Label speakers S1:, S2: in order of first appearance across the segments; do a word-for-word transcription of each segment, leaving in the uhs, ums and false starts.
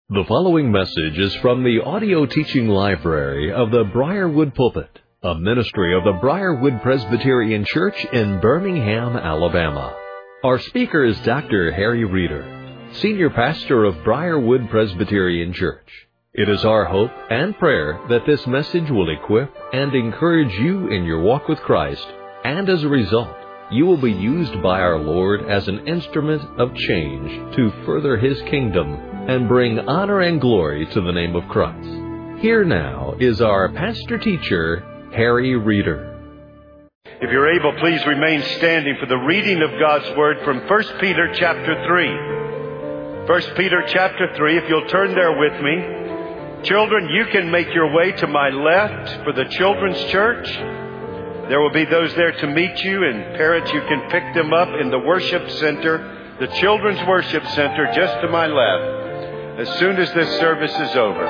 S1: The following message is from the audio teaching library of the Briarwood Pulpit, a ministry of the Briarwood Presbyterian Church in Birmingham, Alabama. Our speaker is Doctor Harry Reeder, Senior Pastor of Briarwood Presbyterian Church. It is our hope and prayer that this message will equip and encourage you in your walk with Christ, and as a result, you will be used by our Lord as an instrument of change to further His kingdom and bring honor and glory to the name of Christ. Here now is our pastor-teacher, Harry Reeder.
S2: If you're able, please remain standing for the reading of God's Word from First Peter chapter three. First Peter chapter three, if you'll turn there with me. Children, you can make your way to my left for the children's church. There will be those there to meet you, and parents, you can pick them up in the worship center, the children's worship center just to my left, as soon as this service is over.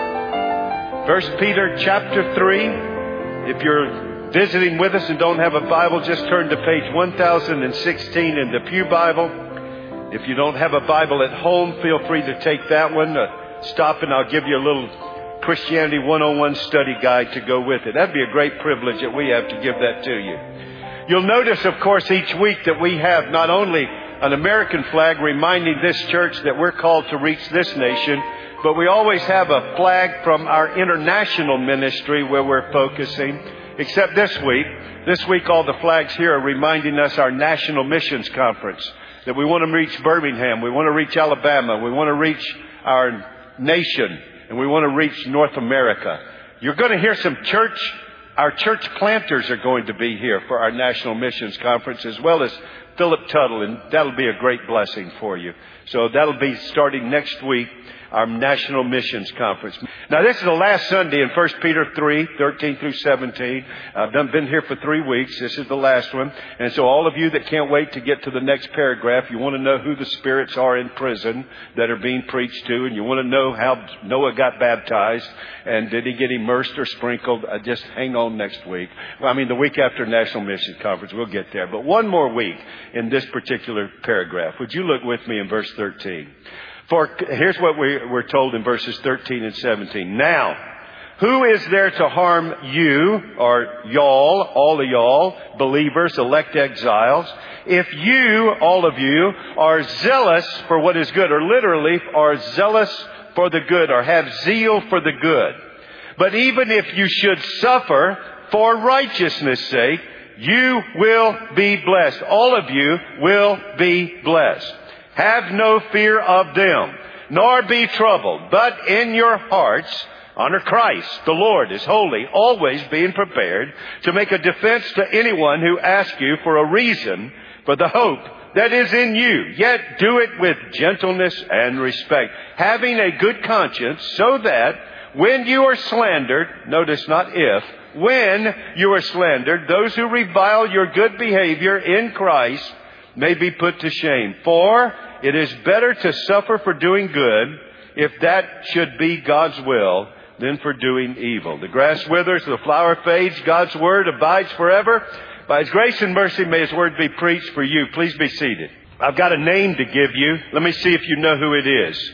S2: First Peter chapter three. If you're visiting with us and don't have a Bible, just turn to page one thousand sixteen in the Pew Bible. If you don't have a Bible at home, feel free to take that one. Uh, stop and I'll give you a little Christianity one oh one study guide to go with it. That'd be a great privilege that we have to give that to you. You'll notice, of course, each week that we have not only an American flag reminding this church that we're called to reach this nation, but we always have a flag from our international ministry where we're focusing. Except this week. This week all the flags here are reminding us our National Missions Conference, that we want to reach Birmingham, we want to reach Alabama, we want to reach our nation, and we want to reach North America. You're going to hear some church, our church planters are going to be here for our National Missions Conference, as well as Philip Tuttle, and that'll be a great blessing for you. So that'll be starting next week, our National Missions Conference. Now, this is the last Sunday in First Peter three, thirteen through seventeen. I've done, been here for three weeks. This is the last one. And so all of you that can't wait to get to the next paragraph, you want to know who the spirits are in prison that are being preached to, and you want to know how Noah got baptized, and did he get immersed or sprinkled, uh, just hang on next week. Well, I mean, the week after National Missions Conference, we'll get there. But one more week in this particular paragraph. Would you look with me in verse thirteen? For here's what we, we're told in verses thirteen and seventeen. Now, who is there to harm you, or y'all, all of y'all, believers, elect exiles, if you, all of you, are zealous for what is good, or literally are zealous for the good, or have zeal for the good? But even if you should suffer for righteousness' sake, you will be blessed. All of you will be blessed. Have no fear of them, nor be troubled, but in your hearts honor Christ, the Lord, is holy, always being prepared to make a defense to anyone who asks you for a reason for the hope that is in you. Yet do it with gentleness and respect, having a good conscience, so that when you are slandered, notice not if, when you are slandered, those who revile your good behavior in Christ may be put to shame. For it is better to suffer for doing good, if that should be God's will, than for doing evil. The grass withers, the flower fades, God's word abides forever. By His grace and mercy, may His word be preached for you. Please be seated. I've got a name to give you. Let me see if you know who it is.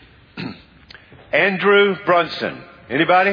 S2: Andrew Brunson. Anybody?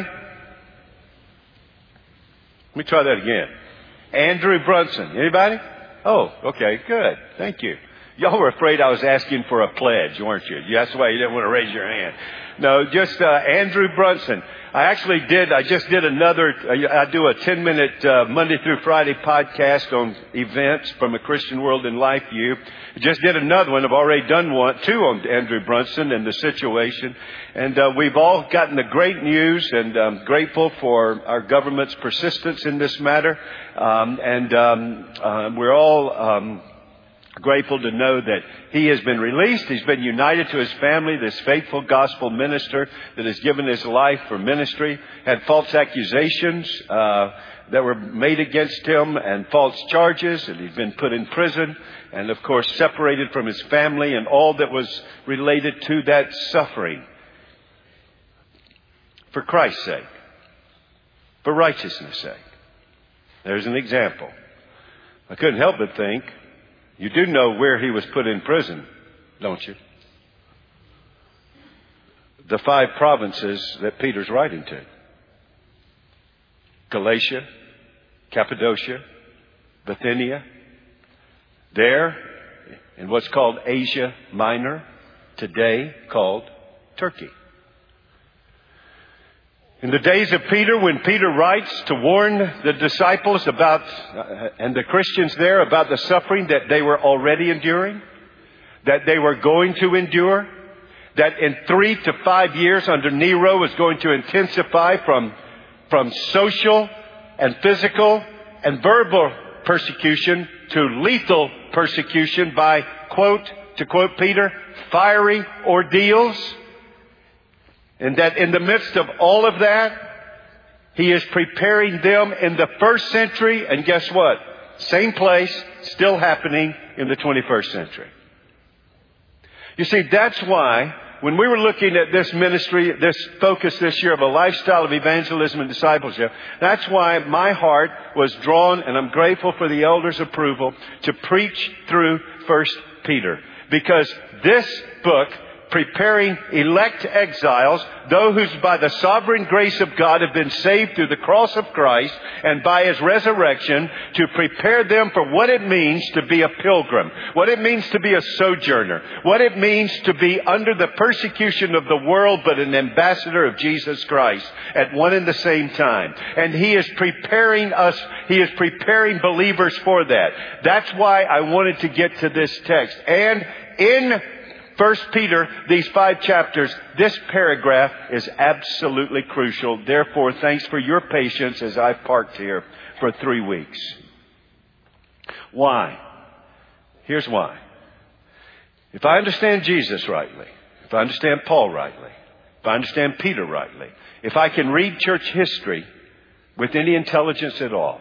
S2: Let me try that again. Andrew Brunson. Anybody? Oh, okay, good. Thank you. Y'all were afraid I was asking for a pledge, weren't you? That's why you didn't want to raise your hand. No, just uh, Andrew Brunson. I actually did, I just did another, I do a ten-minute uh, Monday through Friday podcast on events from a Christian world in life view. Just did another one. I've already done one, two on Andrew Brunson and the situation. And uh, we've all gotten the great news, and I'm grateful for our government's persistence in this matter. Um, and um, uh, we're all um, grateful to know that he has been released. He's been united to his family, this faithful gospel minister that has given his life for ministry, had false accusations uh, that were made against him and false charges, and he's been put in prison and, of course, separated from his family and all that was related to that suffering. For Christ's sake, for righteousness' sake. There's an example. I couldn't help but think, you do know where he was put in prison, don't you? the five provinces that Peter's writing to. Galatia, Cappadocia, Bithynia. There, in what's called Asia Minor, today called Turkey. In the days of Peter, when Peter writes to warn the disciples about, uh, and the Christians there, about the suffering that they were already enduring, that they were going to endure, that in three to five years under Nero was going to intensify from, from social and physical and verbal persecution to lethal persecution by, quote, to quote Peter, fiery ordeals. And that in the midst of all of that, he is preparing them in the first century. And guess what? Same place, still happening in the twenty-first century. You see, that's why when we were looking at this ministry, this focus this year of a lifestyle of evangelism and discipleship, that's why my heart was drawn, and I'm grateful for the elders' approval, to preach through First Peter. Because this book, preparing elect exiles, those who by the sovereign grace of God have been saved through the cross of Christ and by His resurrection, to prepare them for what it means to be a pilgrim, what it means to be a sojourner, what it means to be under the persecution of the world but an ambassador of Jesus Christ at one and the same time. And He is preparing us, He is preparing believers for that. That's why I wanted to get to this text. And in First Peter, these five chapters, this paragraph is absolutely crucial. Therefore, thanks for your patience as I've parked here for three weeks. Why? Here's why. If I understand Jesus rightly, if I understand Paul rightly, if I understand Peter rightly, if I can read church history with any intelligence at all,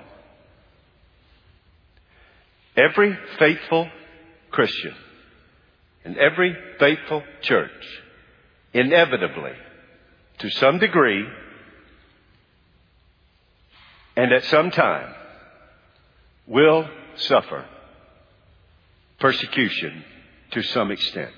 S2: every faithful Christian and every faithful church, inevitably, to some degree, and at some time, will suffer persecution to some extent.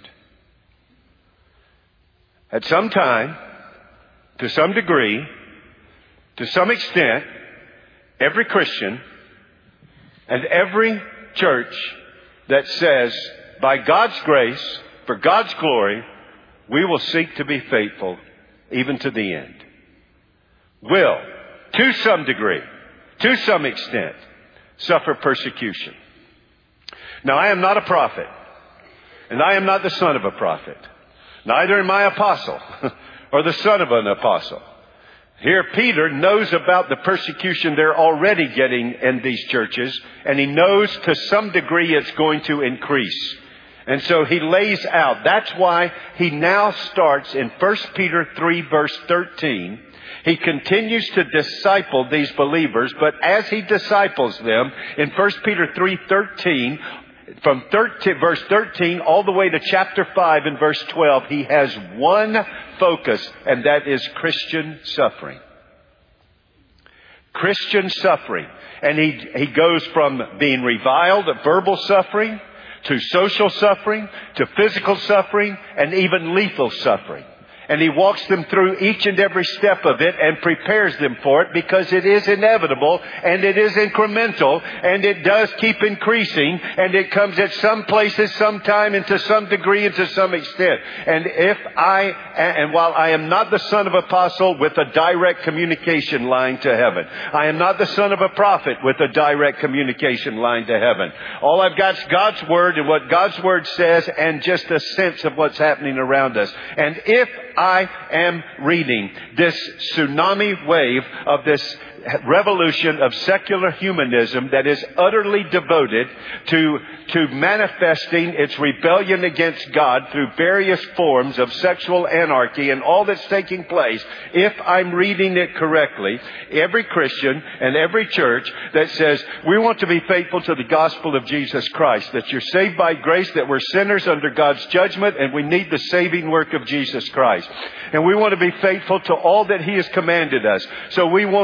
S2: At some time, to some degree, to some extent, every Christian and every church that says, by God's grace, for God's glory, we will seek to be faithful even to the end, will, to some degree, to some extent, suffer persecution. Now, I am not a prophet, and I am not the son of a prophet. Neither am I an apostle, or the son of an apostle. Here, Peter knows about the persecution they're already getting in these churches, and he knows to some degree it's going to increase. And so he lays out. That's why he now starts in First Peter three, verse thirteen. He continues to disciple these believers, but as he disciples them, in First Peter three thirteen, from thirteen, verse thirteen all the way to chapter five and verse twelve, he has one focus, and that is Christian suffering. Christian suffering. And he, he goes from being reviled, verbal suffering, to social suffering, to physical suffering, and even lethal suffering. And he walks them through each and every step of it and prepares them for it, because it is inevitable and it is incremental and it does keep increasing, and it comes at some places, sometime, and to some degree and to some extent. And if I, and while I am not the son of an apostle with a direct communication line to heaven, I am not the son of a prophet with a direct communication line to heaven. All I've got is God's Word and what God's Word says, and just a sense of what's happening around us. And if I am reading this tsunami wave of this revolution of secular humanism that is utterly devoted to, to manifesting its rebellion against God through various forms of sexual anarchy and all that's taking place, if I'm reading it correctly, every Christian and every church that says we want to be faithful to the gospel of Jesus Christ, that you're saved by grace, that we're sinners under God's judgment, and we need the saving work of Jesus Christ. And we want to be faithful to all that He has commanded us. So we want to be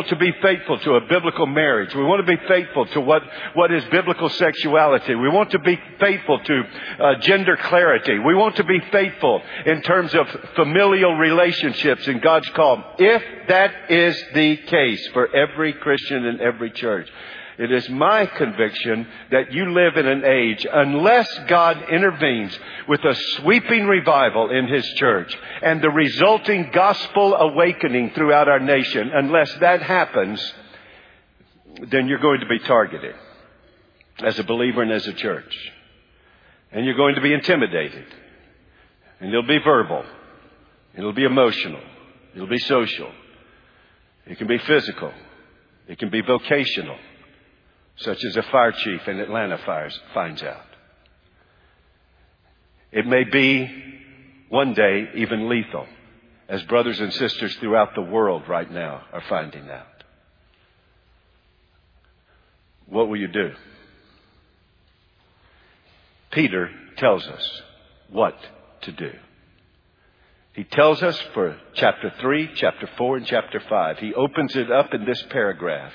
S2: faithful to a biblical marriage. We want to be faithful to what, what is biblical sexuality. We want to be faithful to uh, gender clarity. We want to be faithful in terms of familial relationships in God's call. If that is the case for every Christian in every church, it is my conviction that you live in an age, unless God intervenes with a sweeping revival in His church and the resulting gospel awakening throughout our nation, unless that happens, then you're going to be targeted as a believer and as a church. And you're going to be intimidated. And it'll be verbal. It'll be emotional. It'll be social. It can be physical. It can be vocational. Such as a fire chief in Atlanta fires, finds out. It may be one day even lethal, as brothers and sisters throughout the world right now are finding out. What will you do? Peter tells us what to do. He tells us for chapter three, chapter four, and chapter five. He opens it up in this paragraph.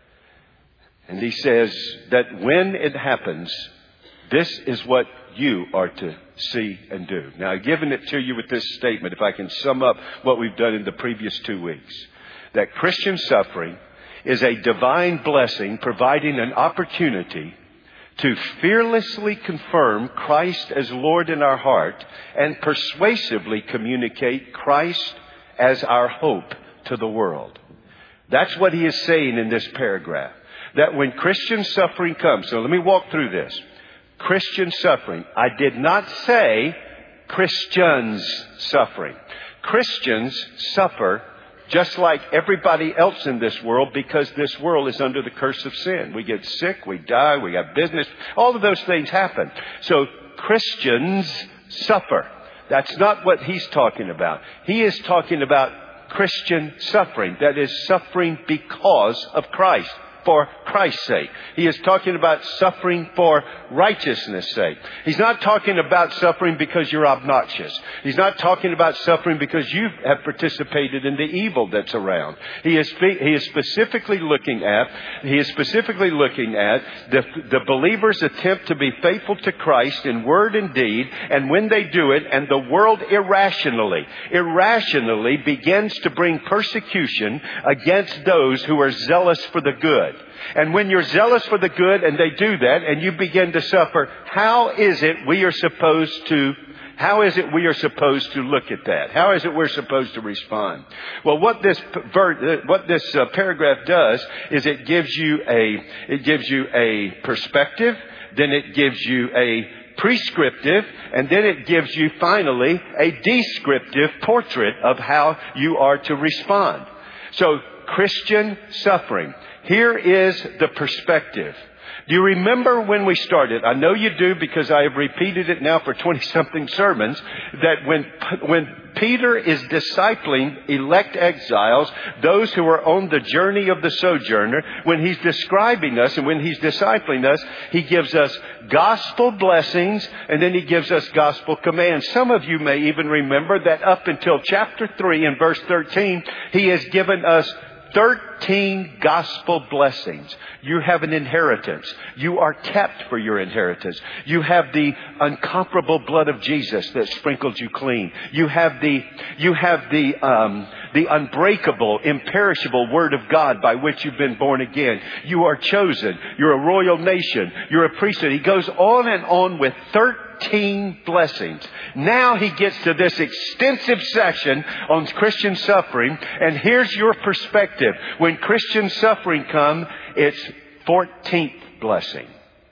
S2: And he says that when it happens, this is what you are to see and do. Now, I've given it to you with this statement, if I can sum up what we've done in the previous two weeks. That Christian suffering is a divine blessing providing an opportunity to fearlessly confirm Christ as Lord in our heart and persuasively communicate Christ as our hope to the world. That's what he is saying in this paragraph. That when Christian suffering comes, so let me walk through this. Christian suffering. I did not say Christians suffering. Christians suffer just like everybody else in this world because this world is under the curse of sin. We get sick, we die, we have business. All of those things happen. So Christians suffer. That's not what he's talking about. He is talking about Christian suffering. That is suffering because of Christ. For Christ's sake. He is talking about suffering for righteousness' sake. He's not talking about suffering because you're obnoxious. He's not talking about suffering because you have participated in the evil that's around. He is he is specifically looking at he is specifically looking at the the believer's attempt to be faithful to Christ in word and deed, and when they do it, and the world irrationally irrationally begins to bring persecution against those who are zealous for the good. And when you're zealous for the good and they do that and you begin to suffer, how is it we are supposed to, how is it we are supposed to look at that? How is it we're supposed to respond? Well, what this, what this uh, paragraph does is it gives you a, it gives you a perspective, then it gives you a prescriptive, and then it gives you finally a descriptive portrait of how you are to respond. So, Christian suffering. Here is the perspective. Do you remember when we started? I know you do because I have repeated it now for twenty-something sermons. That when when Peter is discipling elect exiles, those who are on the journey of the sojourner, when he's describing us and when he's discipling us, he gives us gospel blessings and then he gives us gospel commands. Some of you may even remember that up until chapter three and verse thirteen, he has given us thirteen gospel blessings. You have an inheritance. You are kept for your inheritance. You have the incomparable blood of Jesus that sprinkles you clean. You have the, you have the, um, the unbreakable, imperishable word of God by which you've been born again. You are chosen. You're a royal nation. You're a priesthood. He goes on and on with thirteen blessings. Now he gets to this extensive section on Christian suffering, and here's your perspective. When Christian suffering comes, it's fourteenth blessing.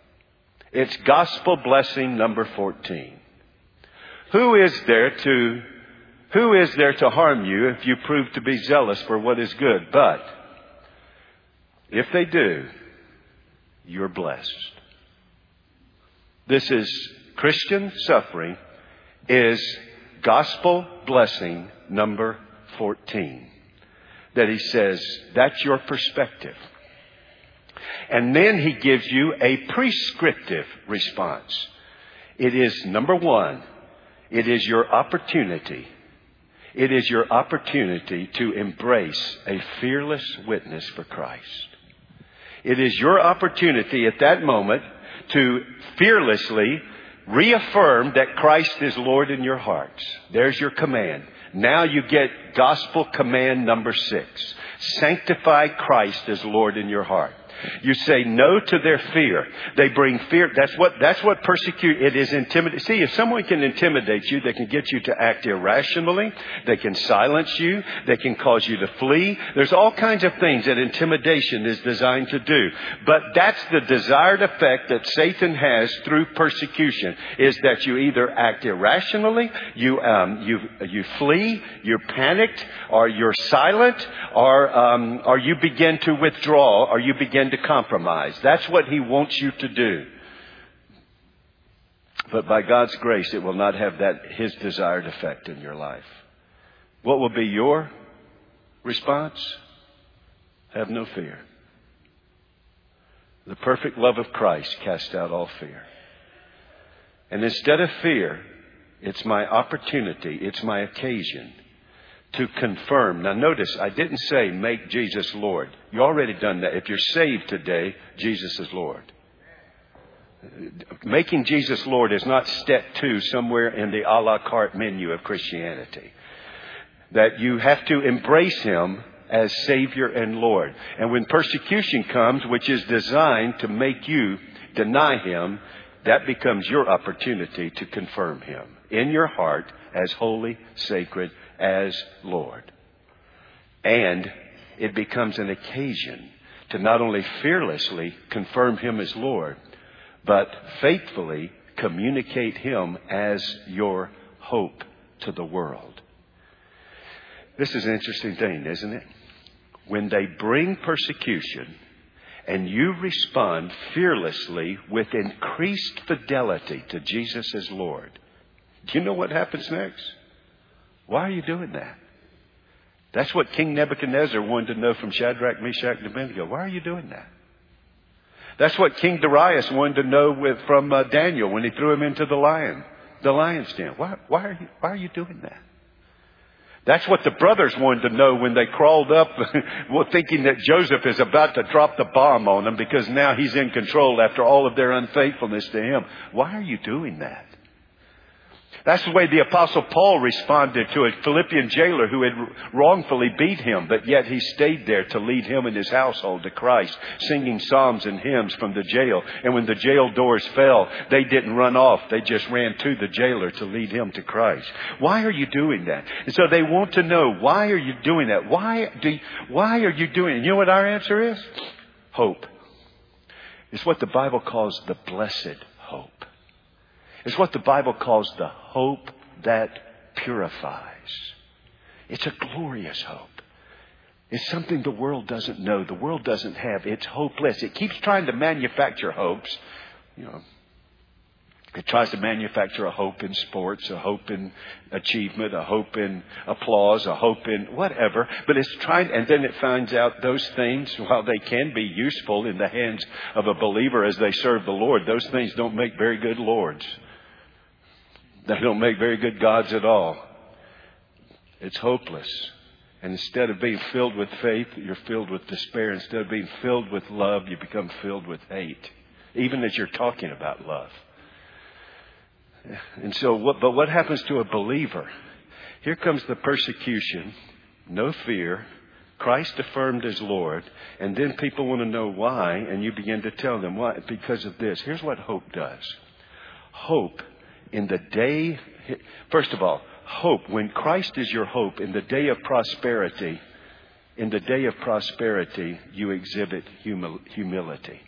S2: It's gospel blessing number fourteen. Who is there to who is there to harm you if you prove to be zealous for what is good? But if they do, you're blessed. This is Christian suffering is gospel blessing number fourteen. That he says, that's your perspective. And then he gives you a prescriptive response. It is, number one, it is your opportunity. It is your opportunity to embrace a fearless witness for Christ. It is your opportunity at that moment to fearlessly reaffirm that Christ is Lord in your hearts. There's your command. Now you get gospel command number six. Sanctify Christ as Lord in your heart. You say no to their fear. They bring fear. That's what, that's what persecute. It is intimidate. See, if someone can intimidate you, they can get you to act irrationally. They can silence you. They can cause you to flee. There's all kinds of things that intimidation is designed to do. But that's the desired effect that Satan has through persecution, is that you either act irrationally, you, um, you, you flee, you're panicked, or you're silent, or, um, or you begin to withdraw, or you begin to compromise. That's what he wants you to do. But by God's grace, it will not have that his desired effect in your life. What will be your response? Have no fear. The perfect love of Christ casts out all fear. And instead of fear, it's my opportunity, it's my occasion to confirm. Now notice, I didn't say make Jesus Lord. You already done that. If you're saved today, Jesus is Lord. Making Jesus Lord is not step two somewhere in the a la carte menu of Christianity. That you have to embrace Him as Savior and Lord. And when persecution comes, which is designed to make you deny Him, that becomes your opportunity to confirm Him in your heart as holy, sacred, as Lord. And it becomes an occasion to not only fearlessly confirm Him as Lord, but faithfully communicate Him as your hope to the world. This is an interesting thing, isn't it? When they bring persecution and you respond fearlessly with increased fidelity to Jesus as Lord, do you know what happens next? Why are you doing that? That's what King Nebuchadnezzar wanted to know from Shadrach, Meshach, and Abednego. Why are you doing that? That's what King Darius wanted to know with, from uh, Daniel when he threw him into the lion, the lion's den. Why, why are you, why are you doing that? That's what the brothers wanted to know when they crawled up thinking that Joseph is about to drop the bomb on them because now he's in control after all of their unfaithfulness to him. Why are you doing that? That's the way the Apostle Paul responded to a Philippian jailer who had wrongfully beat him, but yet he stayed there to lead him and his household to Christ, singing psalms and hymns from the jail. And when the jail doors fell, they didn't run off. They just ran to the jailer to lead him to Christ. Why are you doing that? And so they want to know, why are you doing that? Why do you, why are you doing it? You know what our answer is? Hope. It's what the Bible calls the blessed hope. It's what the Bible calls the hope that purifies. It's a glorious hope. It's something the world doesn't know. The world doesn't have. It's hopeless. It keeps trying to manufacture hopes. You know, it tries to manufacture a hope in sports, a hope in achievement, a hope in applause, a hope in whatever. But it's trying, and then it finds out those things, while they can be useful in the hands of a believer as they serve the Lord, those things don't make very good lords. They don't make very good gods at all. It's hopeless. And instead of being filled with faith, you're filled with despair. Instead of being filled with love, you become filled with hate. Even as you're talking about love. And so, what, but what happens to a believer? Here comes the persecution. No fear. Christ affirmed as Lord. And then people want to know why. And you begin to tell them why. Because of this. Here's what hope does. Hope in the day, first of all, hope, when Christ is your hope, in the day of prosperity, in the day of prosperity, you exhibit humil- humility.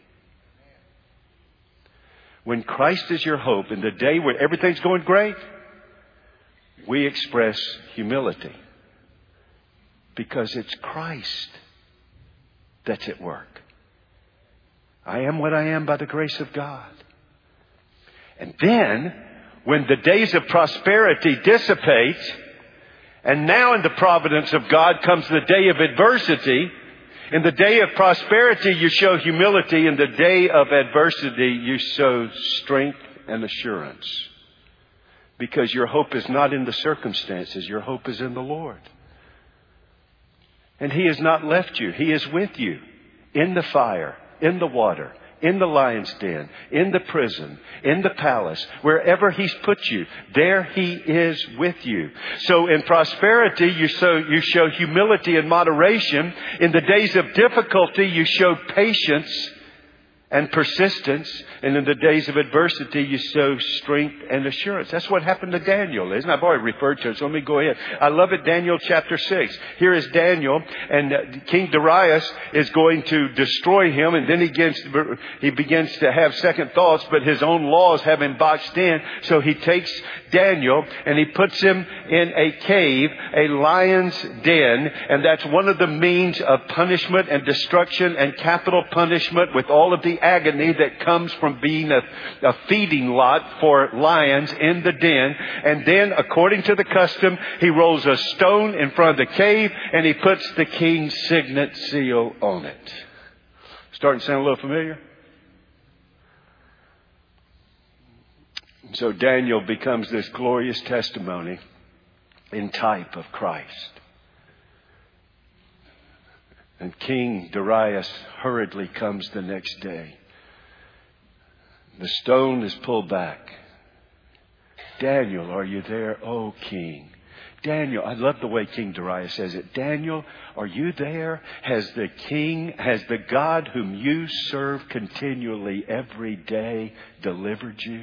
S2: When Christ is your hope, in the day where everything's going great, we express humility. Because it's Christ that's at work. I am what I am by the grace of God. And then, when the days of prosperity dissipate, and now in the providence of God comes the day of adversity. In the day of prosperity, you show humility. In the day of adversity, you show strength and assurance. Because your hope is not in the circumstances. Your hope is in the Lord. And He has not left you. He is with you in the fire, in the water, in the lion's den, in the prison, in the palace, wherever He's put you, there He is with you. So in prosperity, you show, you show humility and moderation. In the days of difficulty, you show patience and persistence. And in the days of adversity, you show strength and assurance. That's what happened to Daniel, isn't it? I've already referred to it, so let me go ahead. I love it, Daniel chapter six. Here is Daniel, and uh, King Darius is going to destroy him, and then he begins, he begins to have second thoughts, but his own laws have him boxed in. So he takes Daniel, and he puts him in a cave, a lion's den, and that's one of the means of punishment and destruction and capital punishment, with all of the agony that comes from being a, a feeding lot for lions in the den. And then, according to the custom, he rolls a stone in front of the cave and he puts the king's signet seal on it. Starting to sound a little familiar? So Daniel becomes this glorious testimony in type of Christ. And King Darius hurriedly comes the next day. The stone is pulled back. Daniel, are you there? Oh, King. Daniel, I love the way King Darius says it. Daniel, are you there? Has the King, has the God whom you serve continually every day delivered you?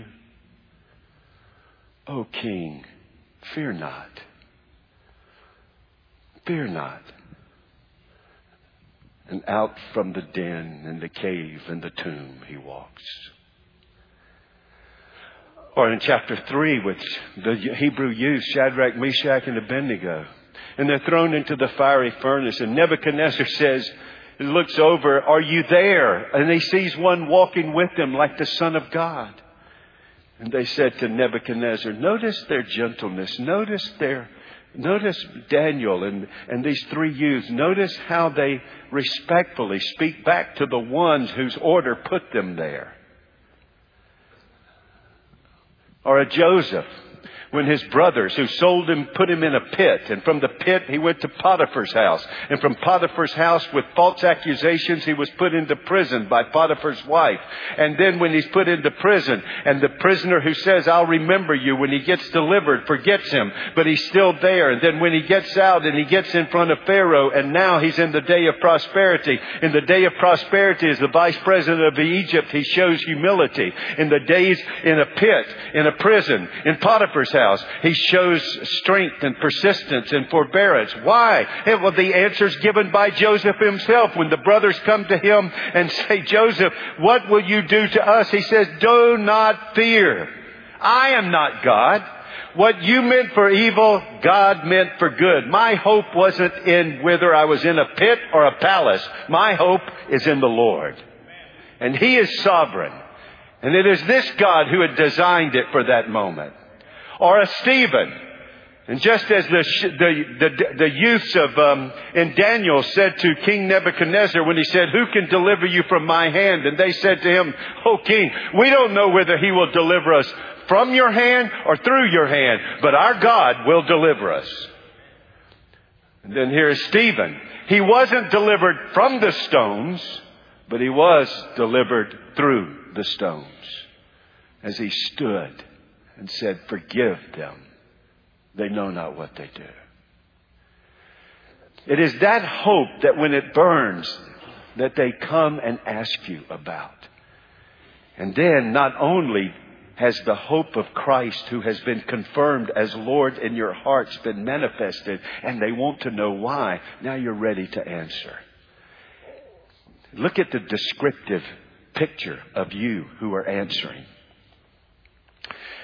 S2: Oh, King, fear not. Fear not. And out from the den and the cave and the tomb he walks. Or in chapter three with the Hebrew youth, Shadrach, Meshach, and Abednego. And they're thrown into the fiery furnace. And Nebuchadnezzar says, he looks over, are you there? And he sees one walking with them like the Son of God. And they said to Nebuchadnezzar, notice their gentleness. Notice their Notice Daniel and, and these three youths. Notice how they respectfully speak back to the ones whose order put them there. Or a Joseph, when his brothers who sold him put him in a pit. And from the pit he went to Potiphar's house. And from Potiphar's house with false accusations he was put into prison by Potiphar's wife. And then when he's put into prison and the prisoner who says, I'll remember you, when he gets delivered, forgets him. But he's still there. And then when he gets out and he gets in front of Pharaoh, and now he's in the day of prosperity. In the day of prosperity as the vice president of Egypt, he shows humility. In the days in a pit, in a prison, in Potiphar's house, he shows strength and persistence and forbearance. Why? Hey, well, the answer's given by Joseph himself. When the brothers come to him and say, Joseph, what will you do to us? He says, do not fear. I am not God. What you meant for evil, God meant for good. My hope wasn't in whether I was in a pit or a palace. My hope is in the Lord. And He is sovereign. And it is this God who had designed it for that moment. Or a Stephen. And just as the the the, the youths of um, in Daniel said to King Nebuchadnezzar when he said, who can deliver you from my hand? And they said to him, oh King, we don't know whether He will deliver us from your hand or through your hand, but our God will deliver us. And then here's Stephen. He wasn't delivered from the stones, but he was delivered through the stones as he stood and said, forgive them. They know not what they do. It is that hope that when it burns, that they come and ask you about. And then not only has the hope of Christ, who has been confirmed as Lord in your hearts, been manifested, and they want to know why, now you're ready to answer. Look at the descriptive picture of you who are answering.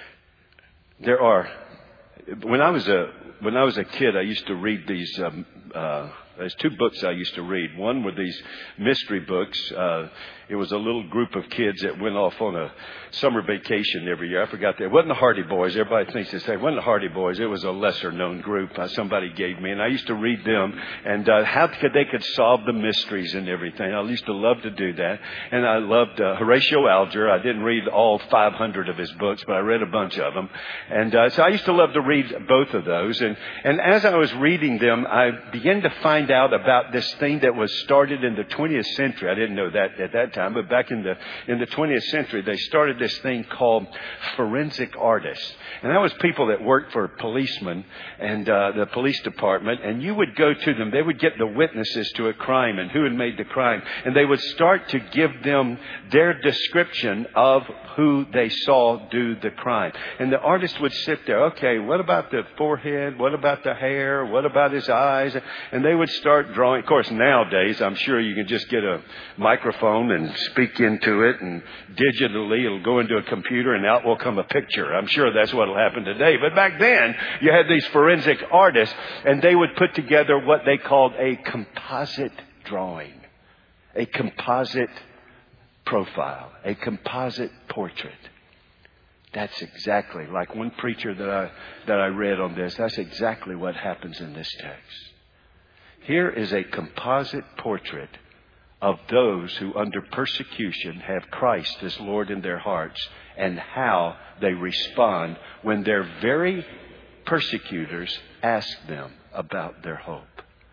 S2: There are, when I was a when I was a kid, I used to read these um, uh, there's two books I used to read. One were these mystery books. Uh, it was a little group of kids that went off on a summer vacation every year. I forgot that. It wasn't the Hardy Boys. Everybody thinks they say it wasn't the Hardy Boys. It was a lesser known group uh, somebody gave me. And I used to read them and uh, how could they could solve the mysteries and everything. I used to love to do that. And I loved uh, Horatio Alger. I didn't read all five hundred of his books, but I read a bunch of them. And uh, so I used to love to read both of those. And, and as I was reading them, I began to find out about this thing that was started in the twentieth century. I didn't know that at that time, but back in the in the twentieth century, they started this thing called forensic artists. And that was people that worked for policemen and uh, the police department. And you would go to them. They would get the witnesses to a crime and who had made the crime. And they would start to give them their description of who they saw do the crime. And the artist would sit there. Okay, what about the forehead? What about the hair? What about his eyes? And they would start drawing. Of course, nowadays, I'm sure you can just get a microphone and speak into it, and digitally it'll go into a computer and out will come a picture. I'm sure that's what will happen today. But back then, you had these forensic artists, and they would put together what they called a composite drawing, a composite profile, a composite portrait. That's exactly, like one preacher that I that I read on this, that's exactly what happens in this text. Here is a composite portrait of those who under persecution have Christ as Lord in their hearts and how they respond when their very persecutors ask them about their hope.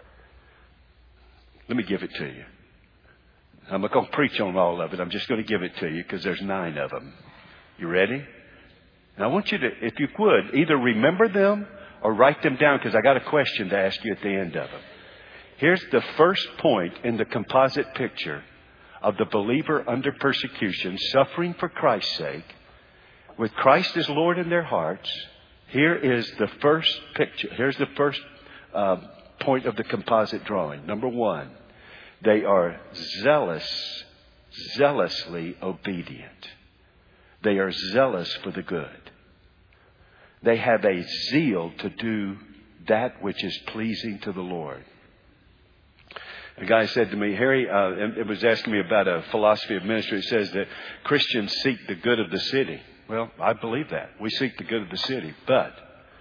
S2: Let me give it to you. I'm not going to preach on all of it. I'm just going to give it to you because there's nine of them. You ready? And I want you to, if you would, either remember them or write them down because I got a question to ask you at the end of them. Here's the first point in the composite picture of the believer under persecution, suffering for Christ's sake, with Christ as Lord in their hearts. Here is the first picture. Here's the first uh, point of the composite drawing. Number one, they are zealous, zealously obedient. They are zealous for the good. They have a zeal to do that which is pleasing to the Lord. A guy said to me, Harry, uh, it was asking me about a philosophy of ministry. It says that Christians seek the good of the city. Well, I believe that. We seek the good of the city. But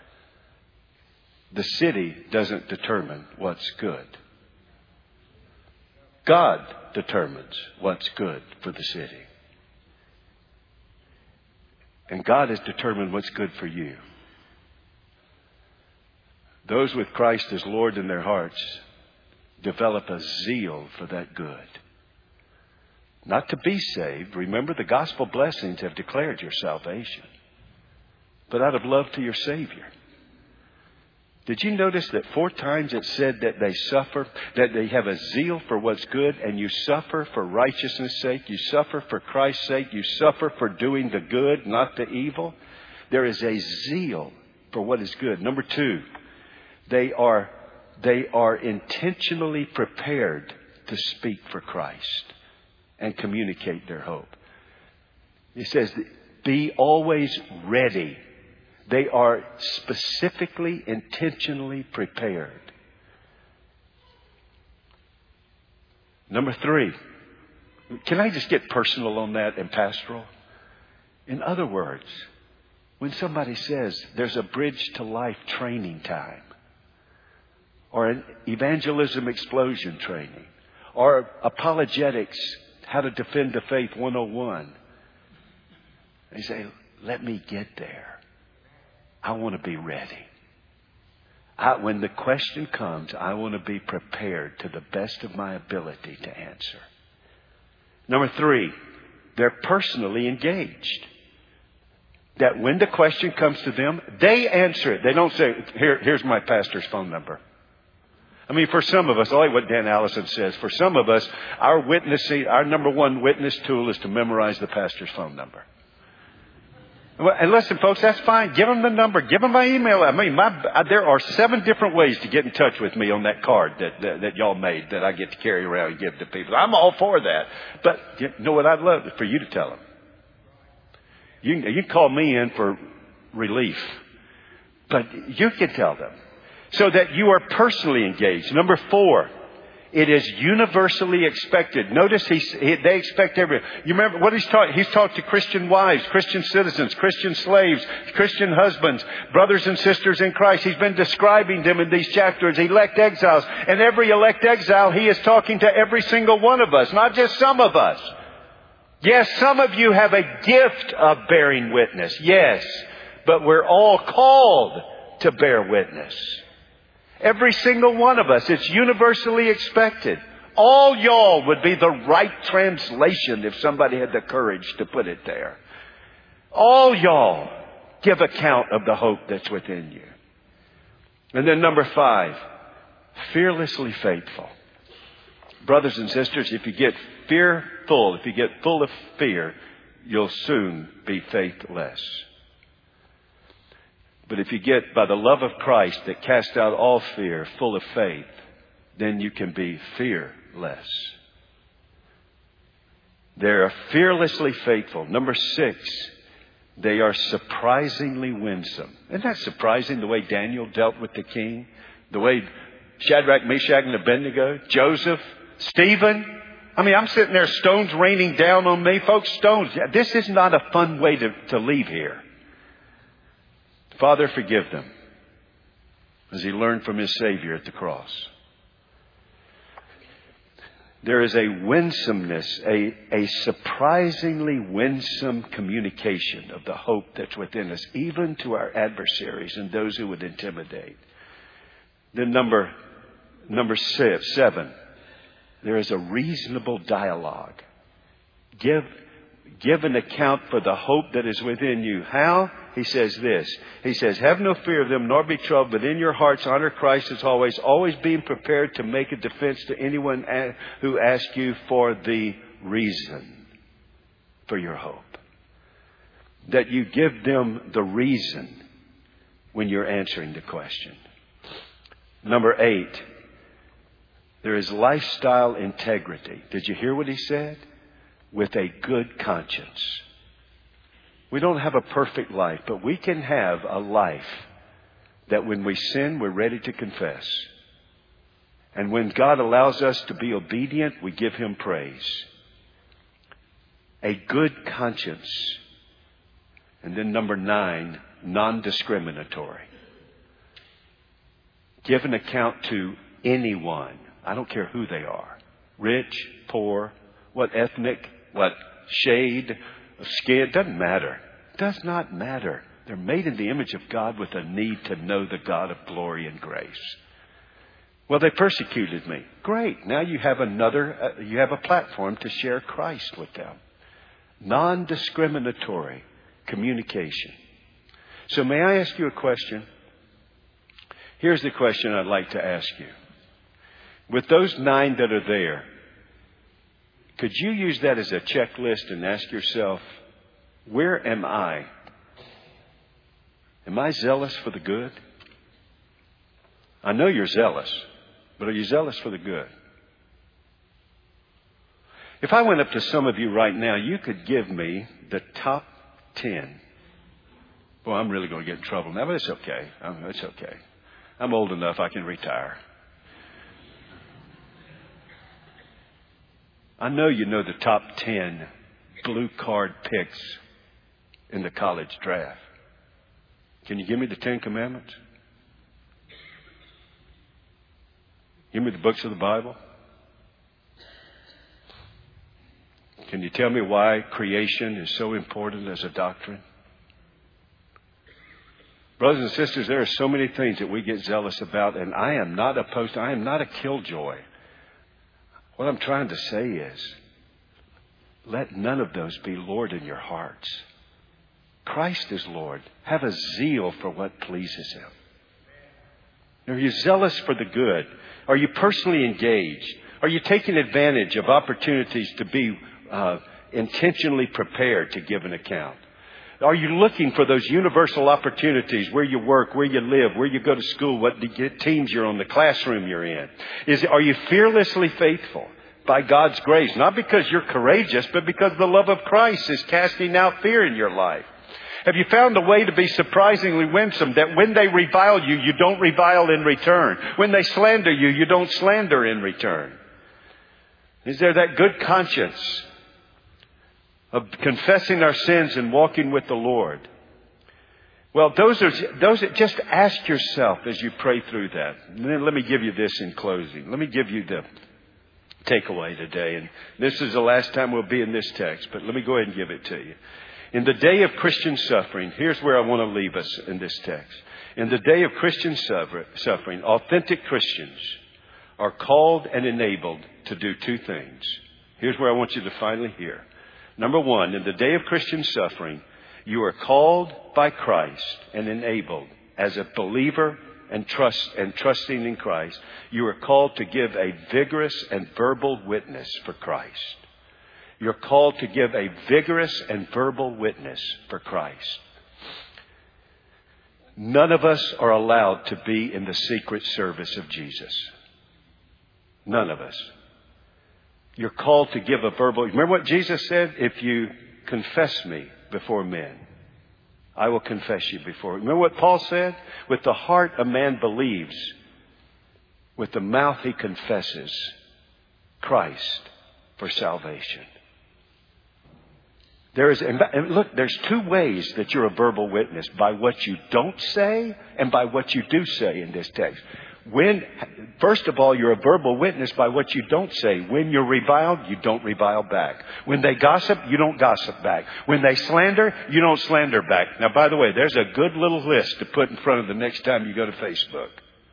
S2: the city doesn't determine what's good. God determines what's good for the city. And God has determined what's good for you. Those with Christ as Lord in their hearts develop a zeal for that good. Not to be saved. Remember, the gospel blessings have declared your salvation. But out of love to your Savior. Did you notice that four times it said that they suffer, that they have a zeal for what's good, and you suffer for righteousness' sake, you suffer for Christ's sake, you suffer for doing the good, not the evil? There is a zeal for what is good. Number two, they are They are intentionally prepared to speak for Christ and communicate their hope. It says, be always ready. They are specifically, intentionally prepared. Number three, can I just get personal on that and pastoral? In other words, when somebody says there's a Bridge to Life training time, or an evangelism explosion training, or apologetics, how to defend the faith one oh one. They say, let me get there. I want to be ready. I, when the question comes, I want to be prepared to the best of my ability to answer. Number three, they're personally engaged. That when the question comes to them, they answer it. They don't say, Here, here's my pastor's phone number. I mean, for some of us, I like what Dan Allison says. For some of us, our witnessing, our number one witness tool is to memorize the pastor's phone number. And listen, folks, that's fine. Give them the number. Give them my email. I mean, my, there are seven different ways to get in touch with me on that card that, that, that y'all made that I get to carry around and give to people. I'm all for that. But you know what I'd love for you to tell them? You, you can call me in for relief. But you can tell them. so that you are personally engaged. Number four, it is universally expected. Notice he's, he, they expect everyone. You remember what he's taught? He's taught to Christian wives, Christian citizens, Christian slaves, Christian husbands, brothers and sisters in Christ. He's been describing them in these chapters, elect exiles. And every elect exile, he is talking to every single one of us, not just some of us. Yes, some of you have a gift of bearing witness. Yes, but we're all called to bear witness. Every single one of us. It's universally expected. All y'all would be the right translation if somebody had the courage to put it there. All y'all give account of the hope that's within you. And then number five, fearlessly faithful. Brothers and sisters, if you get fearful, if you get full of fear, you'll soon be faithless. But if you get, by the love of Christ that casts out all fear, full of faith, then you can be fearless. They are fearlessly faithful. Number six, they are surprisingly winsome. Isn't that surprising, the way Daniel dealt with the king? The way Shadrach, Meshach, and Abednego, Joseph, Stephen. I mean, I'm sitting there, stones raining down on me. Folks, stones. This is not a fun way to, to leave here. Father, forgive them, as he learned from his Savior at the cross. There is a winsomeness, a, a surprisingly winsome communication of the hope that's within us, even to our adversaries and those who would intimidate. Then number, number six, seven, there is a reasonable dialogue. Give, give an account for the hope that is within you. How? He says this. He says, have no fear of them, nor be troubled, but in your hearts honor Christ as always, always being prepared to make a defense to anyone who asks you for the reason for your hope. That you give them the reason when you're answering the question. Number eight, there is lifestyle integrity. Did you hear what he said? With a good conscience. We don't have a perfect life, but we can have a life that when we sin, we're ready to confess. And when God allows us to be obedient, we give him praise. A good conscience. And then number nine, non-discriminatory. Give an account to anyone. I don't care who they are. Rich, poor, what ethnic, what shade of skin. Doesn't matter. Does not matter. They're made in the image of God with a need to know the God of glory and grace. Well, they persecuted me. Great. Now you have another, uh, you have a platform to share Christ with them. Non-discriminatory communication. So may I ask you a question? Here's the question I'd like to ask you. With those nine that are there, could you use that as a checklist and ask yourself, where am I? Am I zealous for the good? I know you're zealous, but are you zealous for the good? If I went up to some of you right now, you could give me the top ten. Boy, I'm really going to get in trouble now, but it's okay. It's okay. I'm old enough, I can retire. I know you know the top ten blue card picks in the college draft. Can you give me the Ten Commandments? Give me the books of the Bible? Can you tell me why creation is so important as a doctrine? Brothers and sisters, there are so many things that we get zealous about, and I am not opposed to, I am not a killjoy. What I'm trying to say is, let none of those be Lord in your hearts. Christ is Lord. Have a zeal for what pleases him. Are you zealous for the good? Are you personally engaged? Are you taking advantage of opportunities to be uh, intentionally prepared to give an account? Are you looking for those universal opportunities where you work, where you live, where you go to school, what teams you're on, the classroom you're in? Is, are you fearlessly faithful by God's grace? Not because you're courageous, but because the love of Christ is casting out fear in your life. Have you found a way to be surprisingly winsome that when they revile you, you don't revile in return? When they slander you, you don't slander in return? Is there that good conscience of confessing our sins and walking with the Lord? Well, those are, those are, just ask yourself as you pray through that. And then let me give you this in closing. Let me give you the takeaway today. And this is the last time we'll be in this text, but let me go ahead and give it to you. In the day of Christian suffering, here's where I want to leave us in this text. In the day of Christian suffering, authentic Christians are called and enabled to do two things. Here's where I want you to finally hear. Number one, in the day of Christian suffering, you are called by Christ and enabled as a believer and trust and trusting in Christ. You are called to give a vigorous and verbal witness for Christ. You're called to give a vigorous and verbal witness for Christ. None of us are allowed to be in the secret service of Jesus. None of us. You're called to give a verbal... Remember what Jesus said? If you confess me before men, I will confess you before. Remember what Paul said? With the heart a man believes. With the mouth he confesses Christ for salvation. There is, and look, there's two ways that you're a verbal witness. By what you don't say and by what you do say in this text. When, first of all, you're a verbal witness by what you don't say. When you're reviled, you don't revile back. When they gossip, you don't gossip back. When they slander, you don't slander back. Now, by the way, there's a good little list to put in front of the next time you go to Facebook.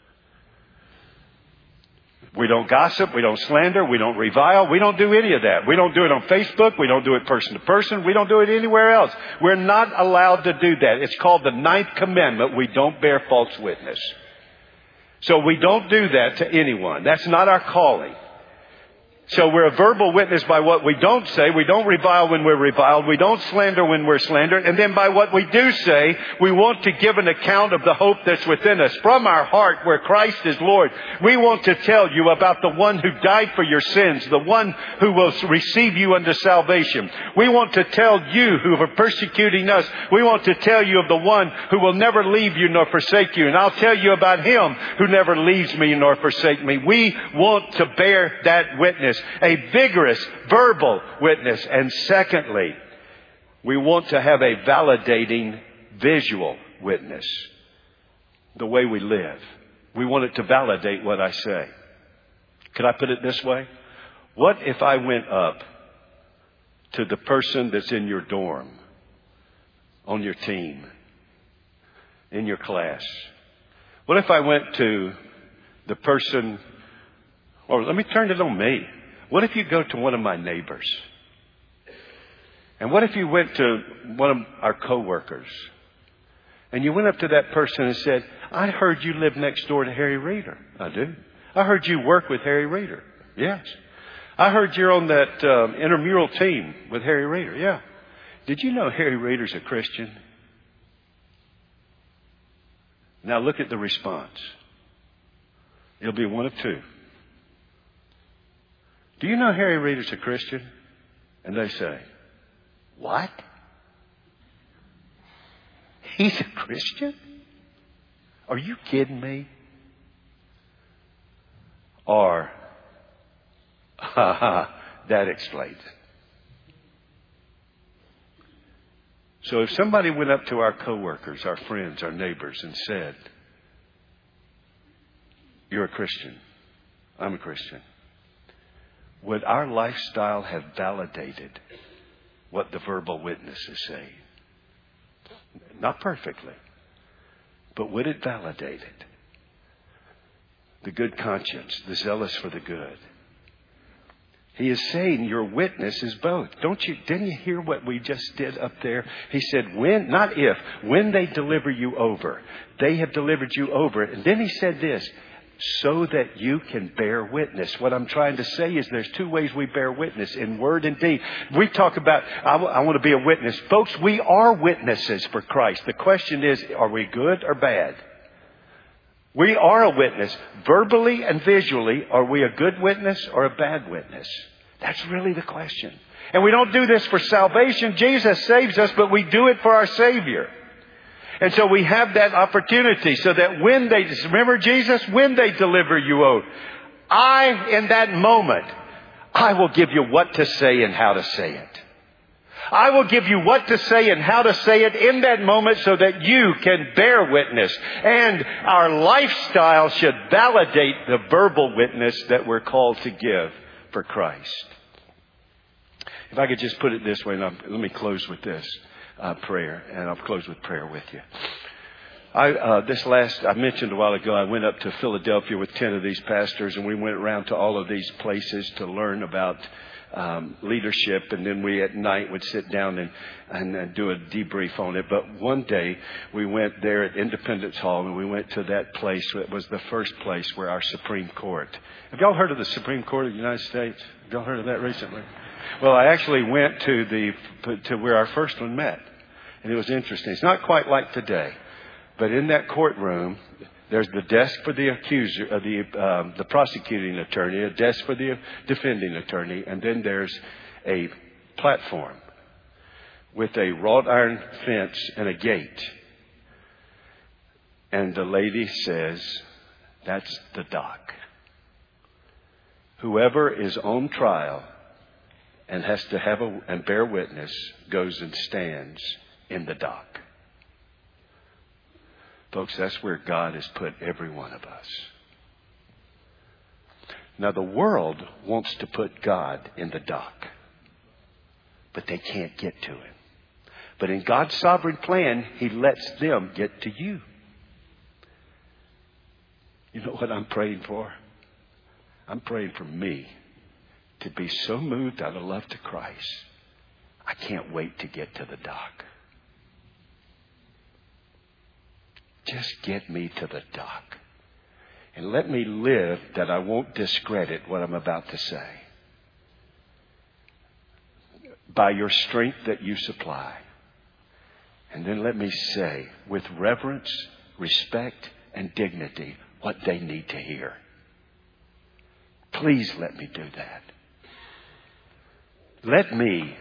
S2: We don't gossip. We don't slander. We don't revile. We don't do any of that. We don't do it on Facebook. We don't do it person to person. We don't do it anywhere else. We're not allowed to do that. It's called the ninth commandment. We don't bear false witness. So we don't do that to anyone. That's not our calling. So we're a verbal witness by what we don't say. We don't revile when we're reviled. We don't slander when we're slandered. And then by what we do say, we want to give an account of the hope that's within us. From our heart where Christ is Lord, we want to tell you about the one who died for your sins, the one who will receive you unto salvation. We want to tell you who are persecuting us, we want to tell you of the one who will never leave you nor forsake you. And I'll tell you about him who never leaves me nor forsake me. We want to bear that witness. A vigorous verbal witness. And secondly, we want to have a validating visual witness. The way we live. We want it to validate what I say. Could I put it this way? What if I went up to the person that's in your dorm, on your team, in your class? What if I went to the person, or let me turn it on me. What if you go to one of my neighbors? And what if you went to one of our coworkers? And you went up to that person and said, I heard you live next door to Harry Reeder. I do. I heard you work with Harry Reeder. Yes. I heard you're on that um, intramural team with Harry Reeder. Yeah. Did you know Harry Reeder's a Christian? Now look at the response. It'll be one of two. Do you know Harry Reeder's a Christian? And they say, what? He's a Christian? Are you kidding me? Or, ha ha, that explains it. So if somebody went up to our coworkers, our friends, our neighbors and said, you're a Christian, I'm a Christian, would our lifestyle have validated what the verbal witness is saying? Not perfectly, but would it validate it? The good conscience, the zealous for the good. He is saying your witness is both. Don't you, didn't you hear what we just did up there? He said, when, not if, when they deliver you over, they have delivered you over. And then he said this, so that you can bear witness. What I'm trying to say is there's two ways we bear witness, in word and deed. We talk about, I, w- I want to be a witness. Folks, we are witnesses for Christ. The question is, are we good or bad? We are a witness. Verbally and visually, are we a good witness or a bad witness? That's really the question. And we don't do this for salvation. Jesus saves us, but we do it for our Savior. And so we have that opportunity so that when they, remember Jesus, when they deliver you out, I, in that moment, I will give you what to say and how to say it. I will give you what to say and how to say it in that moment so that you can bear witness. And our lifestyle should validate the verbal witness that we're called to give for Christ. If I could just put it this way, and I'll, let me close with this uh, prayer, and I'll close with prayer with you. I, uh, this last, I mentioned a while ago, I went up to Philadelphia with ten of these pastors, and we went around to all of these places to learn about um, leadership. And then we at night would sit down and, and, and do a debrief on it. But one day we went there at Independence Hall, and we went to that place. It was the first place where our Supreme Court. Have y'all heard of the Supreme Court of the United States? Have y'all heard of that recently? Well, I actually went to the to where our first one met, and it was interesting. It's not quite like today. But in that courtroom, there's the desk for the accuser, uh, the um, the prosecuting attorney, a desk for the defending attorney, and then there's a platform with a wrought iron fence and a gate. And the lady says, "That's the dock. Whoever is on trial and has to have a and bear witness goes and stands in the dock." Folks, that's where God has put every one of us. Now, the world wants to put God in the dock, but they can't get to him. But in God's sovereign plan, he lets them get to you. You know what I'm praying for? I'm praying for me to be so moved out of love to Christ, I can't wait to get to the dock. Just get me to the dock. And let me live that I won't discredit what I'm about to say. By your strength that you supply. And then let me say, with reverence, respect, and dignity, what they need to hear. Please let me do that. Let me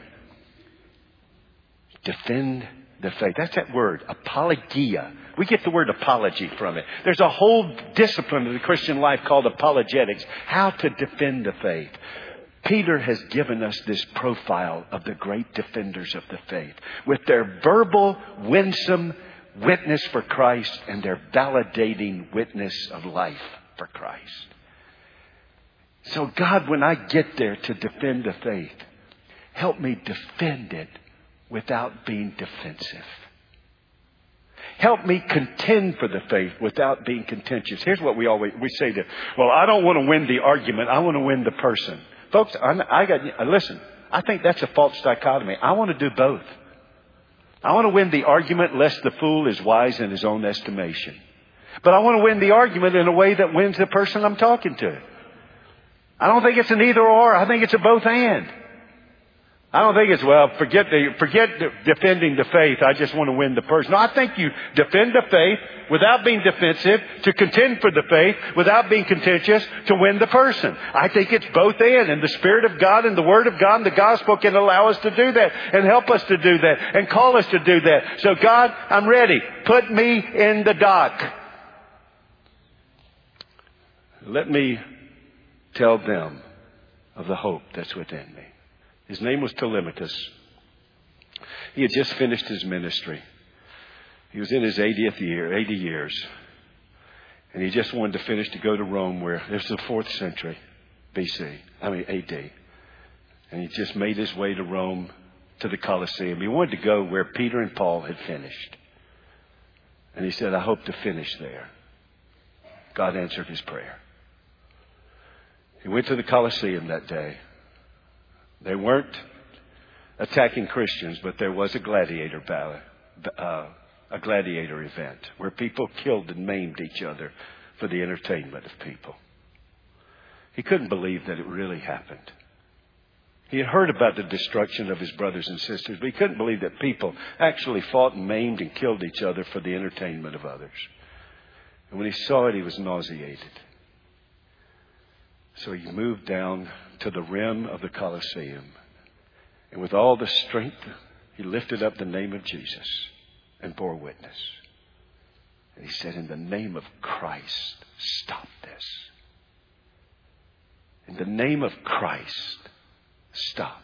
S2: defend the faith. That's that word, apologia. We get the word apology from it. There's a whole discipline of the Christian life called apologetics. How to defend the faith. Peter has given us this profile of the great defenders of the faith. With their verbal, winsome witness for Christ and their validating witness of life for Christ. So God, when I get there to defend the faith, help me defend it without being defensive. Help me contend for the faith without being contentious. Here's what we always we say to, well, I don't want to win the argument. I want to win the person. Folks, I'm, I got listen. I think that's a false dichotomy. I want to do both. I want to win the argument lest the fool is wise in his own estimation. But I want to win the argument in a way that wins the person I'm talking to. I don't think it's an either or. I think it's a both and. I don't think it's, well, forget the, forget defending the faith. I just want to win the person. No, I think you defend the faith without being defensive, to contend for the faith without being contentious, to win the person. I think it's both and. And the Spirit of God and the Word of God and the Gospel can allow us to do that and help us to do that and call us to do that. So God, I'm ready. Put me in the dock. Let me tell them of the hope that's within me. His name was Telemachus. He had just finished his ministry. He was in his eightieth year, eighty years. And he just wanted to finish to go to Rome, where it was the fourth century B C, I mean A D. And he just made his way to Rome, to the Colosseum. He wanted to go where Peter and Paul had finished. And he said, I hope to finish there. God answered his prayer. He went to the Colosseum that day. They weren't attacking Christians, but there was a gladiator battle, uh, a gladiator event where people killed and maimed each other for the entertainment of people. He couldn't believe that it really happened. He had heard about the destruction of his brothers and sisters, but he couldn't believe that people actually fought and maimed and killed each other for the entertainment of others. And when he saw it, he was nauseated. So he moved down to the rim of the Colosseum. And with all the strength, he lifted up the name of Jesus and bore witness. And he said, in the name of Christ, stop this. In the name of Christ, stop.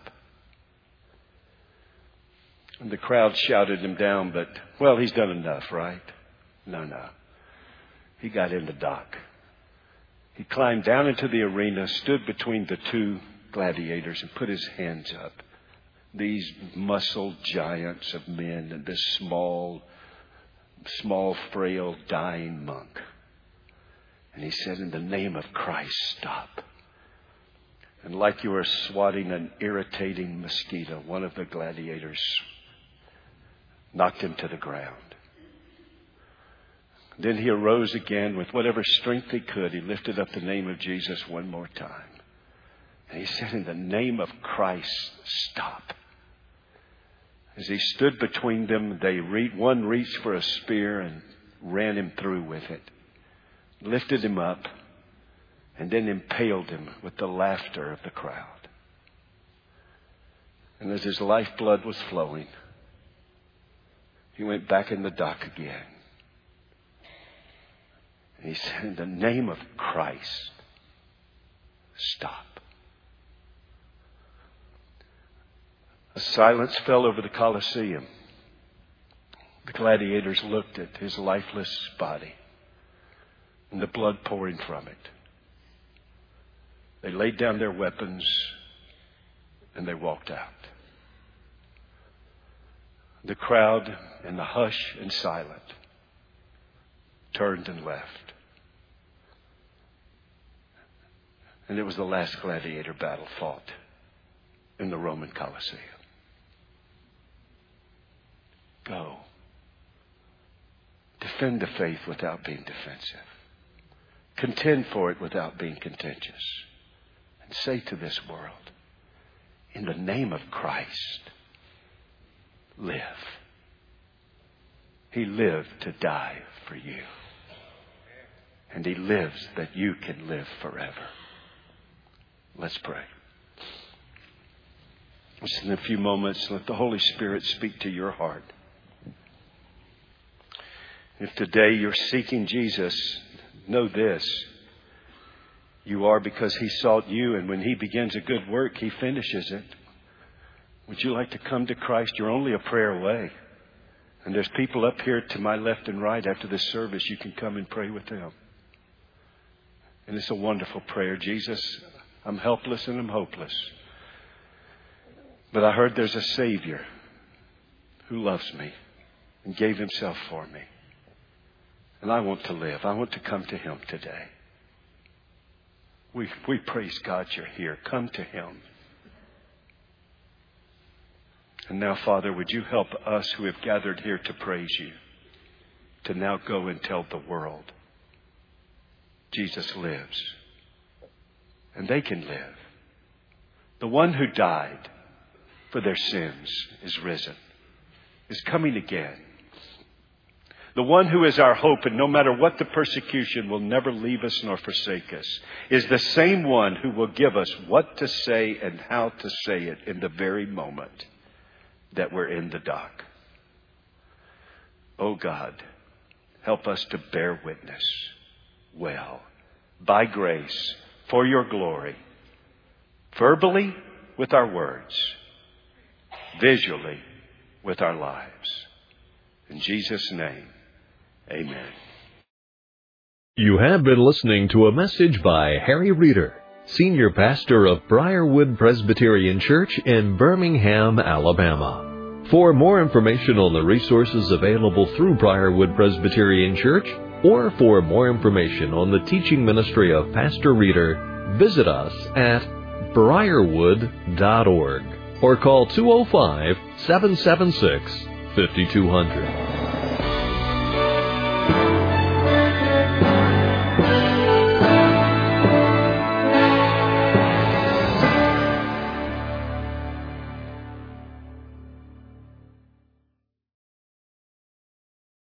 S2: And the crowd shouted him down, but, well, he's done enough, right? No, no. He got in the dock. He climbed down into the arena, stood between the two gladiators, and put his hands up. These muscled giants of men and this small, small, frail, dying monk. And he said, in the name of Christ, stop. And like you were swatting an irritating mosquito, one of the gladiators knocked him to the ground. Then he arose again with whatever strength he could. He lifted up the name of Jesus one more time. And he said, in the name of Christ, stop. As he stood between them, they re- one reached for a spear and ran him through with it, lifted him up, and then impaled him with the laughter of the crowd. And as his lifeblood was flowing, he went back in the dock again. And he said, in the name of Christ, stop. A silence fell over the Colosseum. The gladiators looked at his lifeless body and the blood pouring from it. They laid down their weapons and they walked out. The crowd, in the hush and silent, turned and left. And it was the last gladiator battle fought in the Roman Colosseum. Go. Defend the faith without being defensive. Contend for it without being contentious. And say to this world, in the name of Christ, live. He lived to die for you. And he lives that you can live forever. Let's pray. Just in a few moments, let the Holy Spirit speak to your heart. If today you're seeking Jesus, know this. You are because he sought you, and when he begins a good work, he finishes it. Would you like to come to Christ? You're only a prayer away. And there's people up here to my left and right after this service. You can come and pray with them. And it's a wonderful prayer. Jesus, I'm helpless and I'm hopeless. But I heard there's a Savior who loves me and gave himself for me. And I want to live. I want to come to him today. We, we praise God you're here. Come to him. And now, Father, would you help us who have gathered here to praise you to now go and tell the world Jesus lives. And they can live. The one who died for their sins is risen, is coming again. The one who is our hope, and no matter what the persecution, will never leave us nor forsake us, is the same one who will give us what to say and how to say it in the very moment that we're in the dock. Oh God, help us to bear witness well, by grace, for your glory, verbally with our words, visually with our lives. In Jesus' name, amen.
S1: You have been listening to a message by Harry Reeder, Senior Pastor of Briarwood Presbyterian Church in Birmingham, Alabama. For more information on the resources available through Briarwood Presbyterian Church, or for more information on the teaching ministry of Pastor Reeder, visit us at briarwood dot org or call two oh five, seven seven six, five two zero zero.